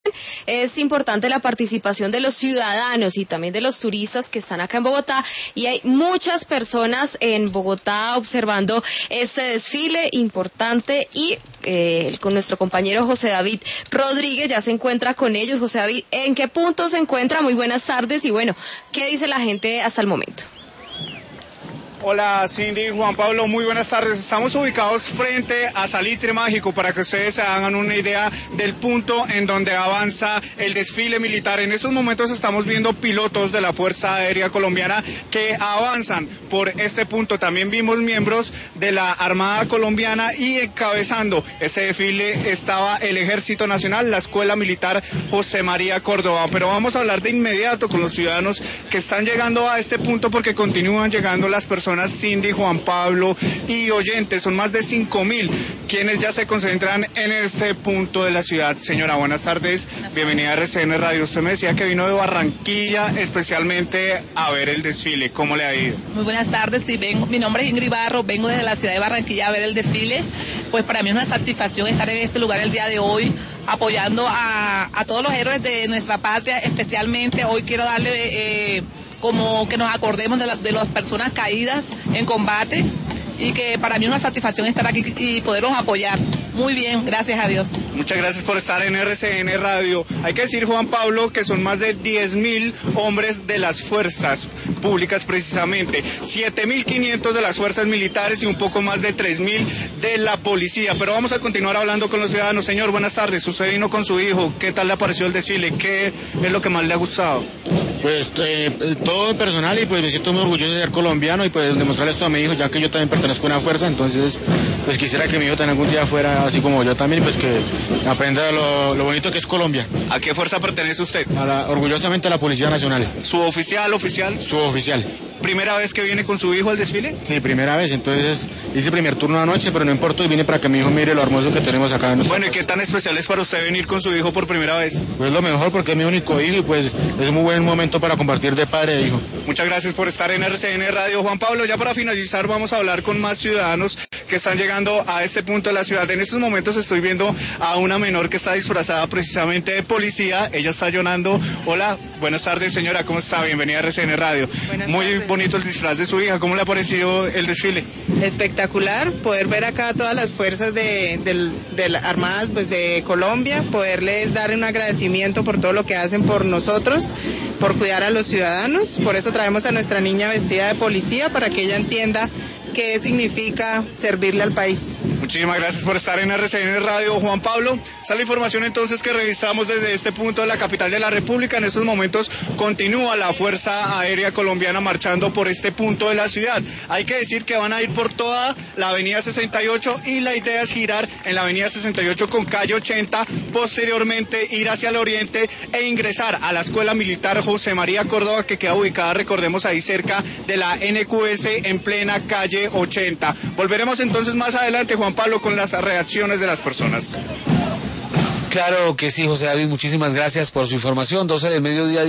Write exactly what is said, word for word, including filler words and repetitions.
Es importante la participación de los ciudadanos y también de los turistas que están acá en Bogotá, y hay muchas personas en Bogotá observando este desfile importante, y eh, con nuestro compañero José David Rodríguez ya se encuentra con ellos. José David, ¿en qué punto se encuentra? Muy buenas tardes, y bueno, ¿qué dice la gente hasta el momento? Hola Cindy, Juan Pablo, muy buenas tardes. Estamos ubicados frente a Salitre Mágico para que ustedes se hagan una idea del punto en donde avanza el desfile militar. En estos momentos estamos viendo pilotos de la Fuerza Aérea Colombiana que avanzan por este punto. También vimos miembros de la Armada Colombiana, y encabezando este desfile estaba el Ejército Nacional, la Escuela Militar José María Córdoba. Pero vamos a hablar de inmediato con los ciudadanos que están llegando a este punto, porque continúan llegando las personas. Cindy, Juan Pablo y oyentes, son más de cinco mil quienes ya se concentran en este punto de la ciudad. Señora, buenas tardes, bienvenida a R C N Radio. Usted me decía que vino de Barranquilla especialmente a ver el desfile, ¿cómo le ha ido? Muy buenas tardes, sí, vengo, mi nombre es Ingrid Barro, vengo desde la ciudad de Barranquilla a ver el desfile. Pues para mí es una satisfacción estar en este lugar el día de hoy, apoyando a, a todos los héroes de nuestra patria. Especialmente hoy quiero darle eh, como que nos acordemos de, la, de las personas caídas en combate, y que para mí es una satisfacción estar aquí y poderlos apoyar. Muy bien, gracias a Dios. Muchas gracias por estar en R C N Radio. Hay que decir, Juan Pablo, que son más de diez mil hombres de las fuerzas públicas precisamente, siete mil quinientos de las fuerzas militares y un poco más de tres mil de la policía. Pero vamos a continuar hablando con los ciudadanos. Señor, buenas tardes. Usted vino con su hijo. ¿Qué tal le pareció el desfile? ¿Qué es lo que más le ha gustado? Pues eh, todo personal, y pues me siento muy orgulloso de ser colombiano y pues demostrarle esto a mi hijo, ya que yo también pertenezco a una fuerza. Entonces pues quisiera que mi hijo también algún día fuera así como yo también, y pues que aprenda lo, lo bonito que es Colombia. ¿A qué fuerza pertenece usted? A la, orgullosamente a la Policía Nacional. ¿Su oficial, oficial? Su oficial. ¿Primera vez que viene con su hijo al desfile? Sí, primera vez. Entonces hice primer turno anoche, pero no importa, y vine para que mi hijo mire lo hermoso que tenemos acá en nuestra Bueno, ¿y qué tan especial es para usted venir con su hijo por primera vez? Pues lo mejor, porque es mi único hijo, y pues es un muy buen momento para compartir de padre e hijo. Muchas gracias por estar en R C N Radio. Juan Pablo, ya para finalizar vamos a hablar con más ciudadanos que están llegando a este punto de la ciudad. En estos momentos estoy viendo a una menor que está disfrazada precisamente de policía. Ella está llorando. Hola, buenas tardes señora, ¿cómo está? Bienvenida a R C N Radio. Buenas Muy tardes. Bonito el disfraz de su hija. ¿Cómo le ha parecido el desfile? Espectacular, poder ver acá todas las fuerzas de, de, de las armadas pues de Colombia, poderles dar un agradecimiento por todo lo que hacen por nosotros, por cuidar a los ciudadanos. Por eso traemos a nuestra niña vestida de policía, para que ella entienda qué significa servirle al país. Muchísimas gracias por estar en R C N Radio, Juan Pablo. Esa es la información entonces que registramos desde este punto de la capital de la República. En estos momentos continúa la Fuerza Aérea Colombiana marchando por este punto de la ciudad. Hay que decir que van a ir por toda la avenida sesenta y ocho, y la idea es girar en la avenida sesenta y ocho con calle ochenta, posteriormente ir hacia el oriente e ingresar a la Escuela Militar José María Córdoba, que queda ubicada, recordemos, ahí cerca de la N Q S en plena calle ochenta. Volveremos entonces más adelante, Juan Pablo, con las reacciones de las personas. Claro que sí, José David, muchísimas gracias por su información. doce del mediodía.